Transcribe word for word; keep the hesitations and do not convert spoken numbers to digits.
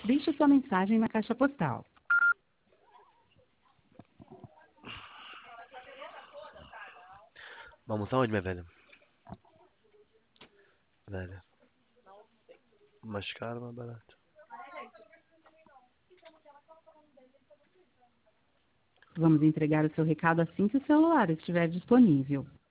Deixe sua mensagem na caixa postal. Vamos aonde, minha velha? Velha. Mais caro, mais barato. Vamos entregar o seu recado assim que o celular estiver disponível.